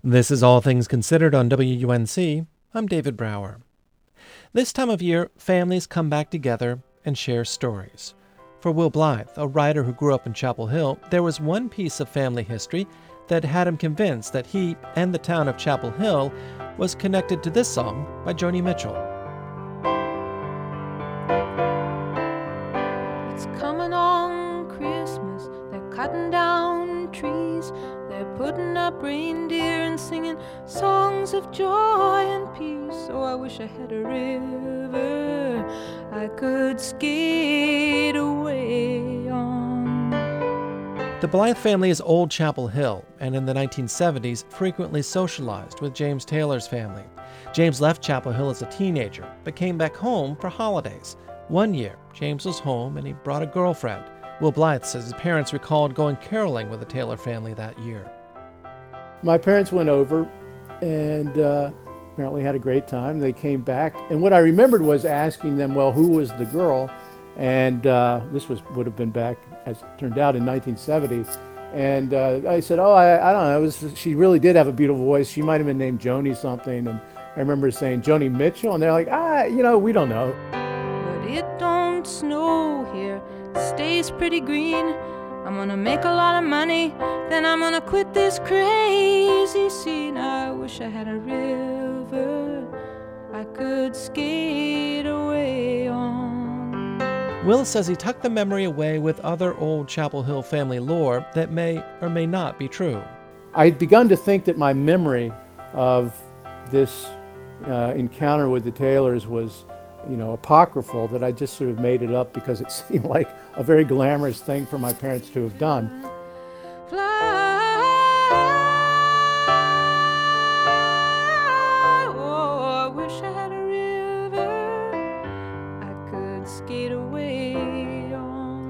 This is All Things Considered on WUNC. I'm David Brower. This time of year, families come back together and share stories. For Will Blythe, a writer who grew up in Chapel Hill, there was one piece of family history that had him convinced that he and the town of Chapel Hill was connected to this song by Joni Mitchell. It's coming on Christmas, they're cutting down trees, they're putting up reindeer and singing songs of joy and peace. Oh, I wish I had a river I could skate away on. The Blythe family is Old Chapel Hill, and in the 1970s frequently socialized with James Taylor's family. James left Chapel Hill as a teenager, but came back home for holidays. One year, James was home and he brought a girlfriend. Will Blythe says his parents recalled going caroling with the Taylor family that year. My parents went over and apparently had a great time. They came back, and what I remembered was asking them, well, who was the girl? And this would have been back, as it turned out, in 1970. And I said, I don't know. She really did have a beautiful voice. She might have been named Joni something. And I remember saying, Joni Mitchell? And they're like, we don't know. But it don't snow here, it stays pretty green. I'm gonna make a lot of money, then I'm gonna quit this crazy scene. I wish I had a river I could skate away on. Will says he tucked the memory away with other old Chapel Hill family lore that may or may not be true. I'd begun to think that my memory of this encounter with the Taylors was apocryphal, that I just sort of made it up because it seemed like a very glamorous thing for my parents to have done. Fly, oh, I wish I had a river I could skate away on.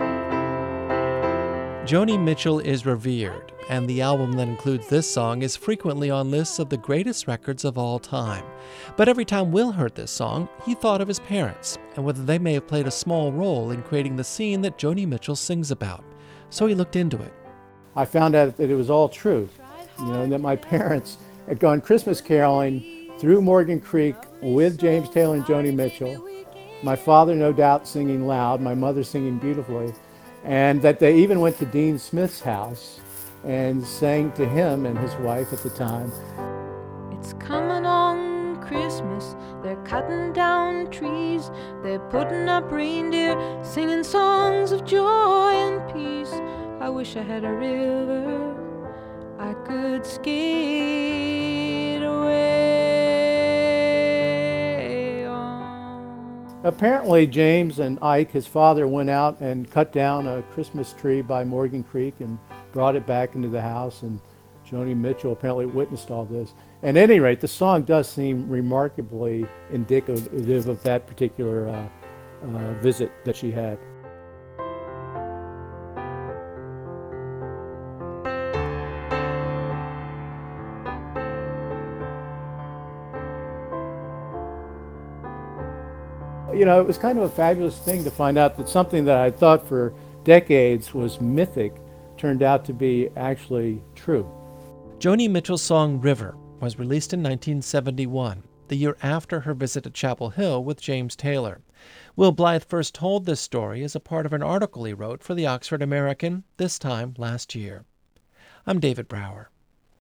Joni Mitchell is revered, and the album that includes this song is frequently on lists of the greatest records of all time. But every time Will heard this song, he thought of his parents and whether they may have played a small role in creating the scene that Joni Mitchell sings about. So he looked into it. I found out that it was all true, and that my parents had gone Christmas caroling through Morgan Creek with James Taylor and Joni Mitchell. My father, no doubt, singing loud, my mother singing beautifully, and that they even went to Dean Smith's house and sang to him and his wife at the time. It's coming on Christmas, they're cutting down trees, they're putting up reindeer, singing songs of joy and peace. I wish I had a river I could skate away on. Apparently James and Ike, his father, went out and cut down a Christmas tree by Morgan Creek and brought it back into the house, and Joni Mitchell apparently witnessed all this. At any rate, the song does seem remarkably indicative of that particular visit that she had. It was kind of a fabulous thing to find out that something that I thought for decades was mythic turned out to be actually true. Joni Mitchell's song River was released in 1971, the year after her visit to Chapel Hill with James Taylor. Will Blythe first told this story as a part of an article he wrote for the Oxford American, this time last year. I'm David Brower.